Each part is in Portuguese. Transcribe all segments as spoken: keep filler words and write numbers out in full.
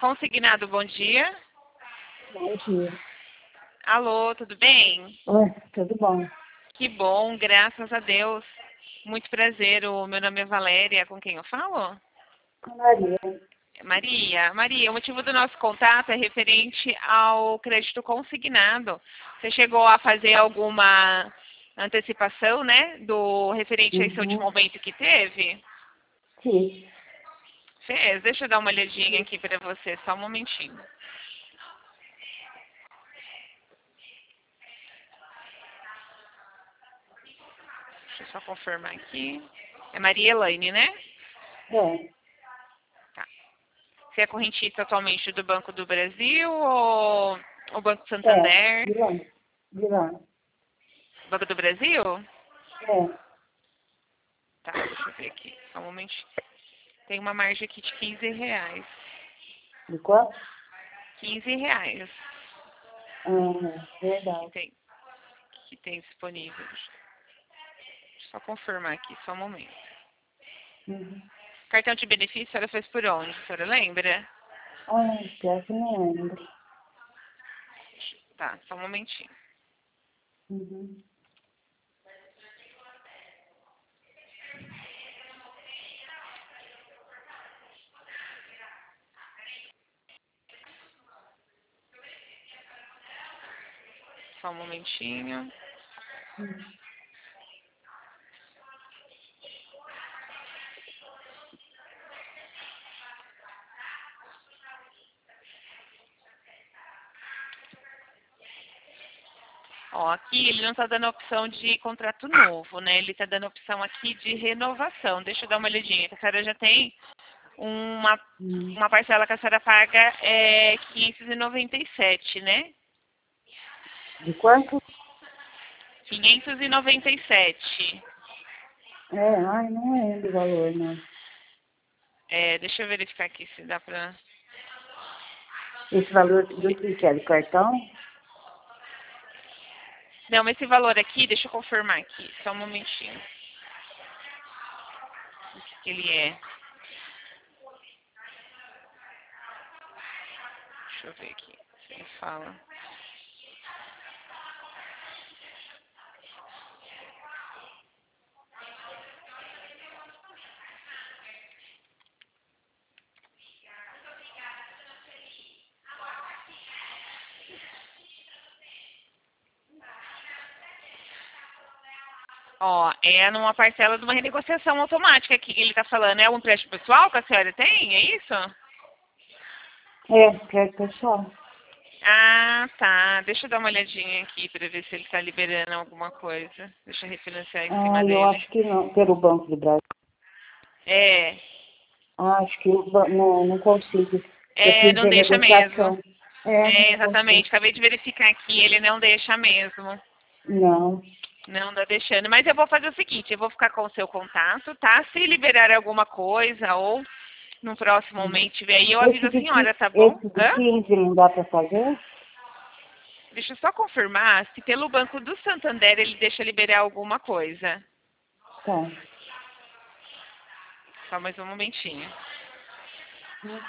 Consignado, bom dia. Bom dia. Alô, tudo bem? Oi, tudo bom? Que bom, graças a Deus. Muito prazer, o meu nome é Valéria, com quem eu falo? Maria. Maria. Maria, o motivo do nosso contato é referente ao crédito consignado. Você chegou a fazer alguma antecipação, né, do referente a esse último Uhum. aumento que teve? Sim. Fez? Deixa eu dar uma olhadinha aqui para você, só um momentinho. Deixa eu só confirmar aqui. É Maria Elaine, né? É. Tá. Você é correntista atualmente do Banco do Brasil ou o Banco É. Santander? De lá. De lá. Banco do Brasil? É. Tá, deixa eu ver aqui. Só um momentinho. Tem uma margem aqui de quinze reais. De quanto? quinze reais Ah, que verdade. tem, que tem disponível. Deixa eu só confirmar aqui, só um momento. Uhum. Cartão de benefício, a senhora fez por onde? A senhora lembra? Ah, pior que não lembro. Tá, só um momentinho. Uhum. Só um momentinho. Uhum. Ó, aqui ele não está dando a opção de contrato novo, né? Ele está dando a opção aqui de renovação. Deixa eu dar uma olhadinha. A senhora já tem uma, Uhum. uma parcela que a senhora paga é quinhentos e noventa e sete, né? De quanto? quinhentos e noventa e sete. É, ai, não lembro o valor, não. É, deixa eu verificar aqui se dá pra... Esse valor do que que é? Do cartão? Não, mas esse valor aqui, deixa eu confirmar aqui. Só um momentinho. O que que ele é? Deixa eu ver aqui. Se ele fala. Ó, é numa parcela de uma renegociação automática aqui que ele tá falando. É um empréstimo pessoal que a senhora tem? É isso? É, crédito pessoal. Ah, tá. Deixa eu dar uma olhadinha aqui para ver se ele está liberando alguma coisa. Deixa eu refinanciar em Ah, cima eu dele. acho que não. Pelo Banco do Brasil. É, Ah, acho que eu ba- não, não consigo. Eu é, fiz não deixa mesmo. renegociação. É, É, não consigo. exatamente. Acabei de verificar aqui, ele não deixa mesmo. Não. Não tá deixando. Mas eu vou fazer o seguinte, eu vou ficar com o seu contato, tá? Se liberar alguma coisa ou no próximo Uhum. momento tiver aí, eu aviso Esse a de, senhora, qui- tá bom? esse de Hã? quinze não dá para fazer? Deixa eu só confirmar se pelo Banco do Santander ele deixa liberar alguma coisa. Tá. Só mais um momentinho. Hum.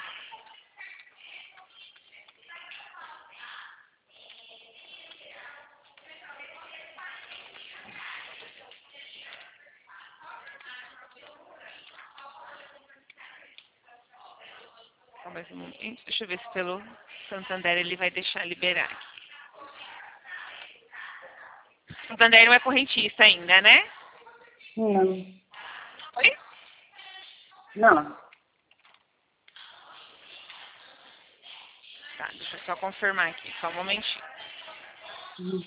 Só mais um momento. Deixa eu ver se pelo Santander ele vai deixar liberar. Santander não é correntista ainda, né? Não. Oi? Não. Tá, deixa eu só confirmar aqui, só um momentinho. Hum.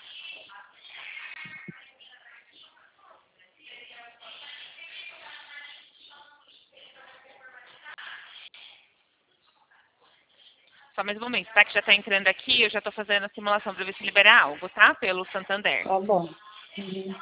Só mais um momento, tá? Que já tá entrando aqui, eu já tô fazendo a simulação pra ver se liberar algo, tá? Pelo Santander. Tá bom. Uhum.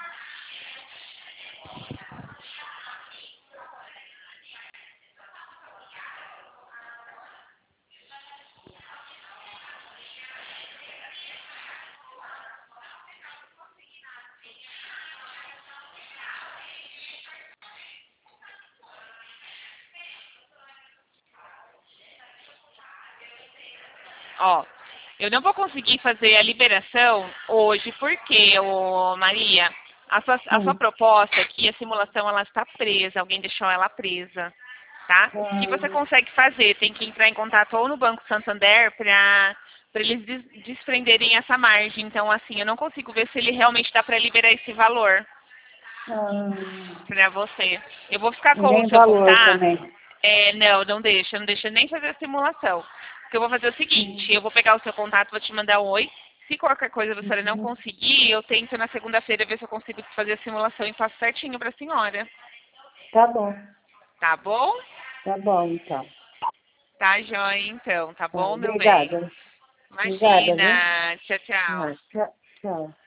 Ó, eu não vou conseguir fazer a liberação hoje, porque, ô, Maria, a sua, a sua Hum. proposta aqui, a simulação, ela está presa, alguém deixou ela presa, tá? O que você Ah, consegue fazer? Tem que entrar em contato ou no Banco Santander para para eles des- desprenderem essa margem. Então, assim, eu não consigo ver se ele realmente dá para liberar esse valor ah, para você. Eu vou ficar com o nem seu valor contato. também. É, não, não deixa, não deixa nem fazer a simulação. Porque eu vou fazer o seguinte, Hum. eu vou pegar o seu contato, vou te mandar um oi. Se qualquer coisa você não Uhum. conseguir, eu tento na segunda-feira ver se eu consigo fazer a simulação e faço certinho para a senhora. Tá bom, Tá bom? tá bom então. Tá joia então, tá Tá, bom, meu bem? obrigada. Obrigada, viu? Imagina. Tchau, tchau. Ah, tchau, tchau.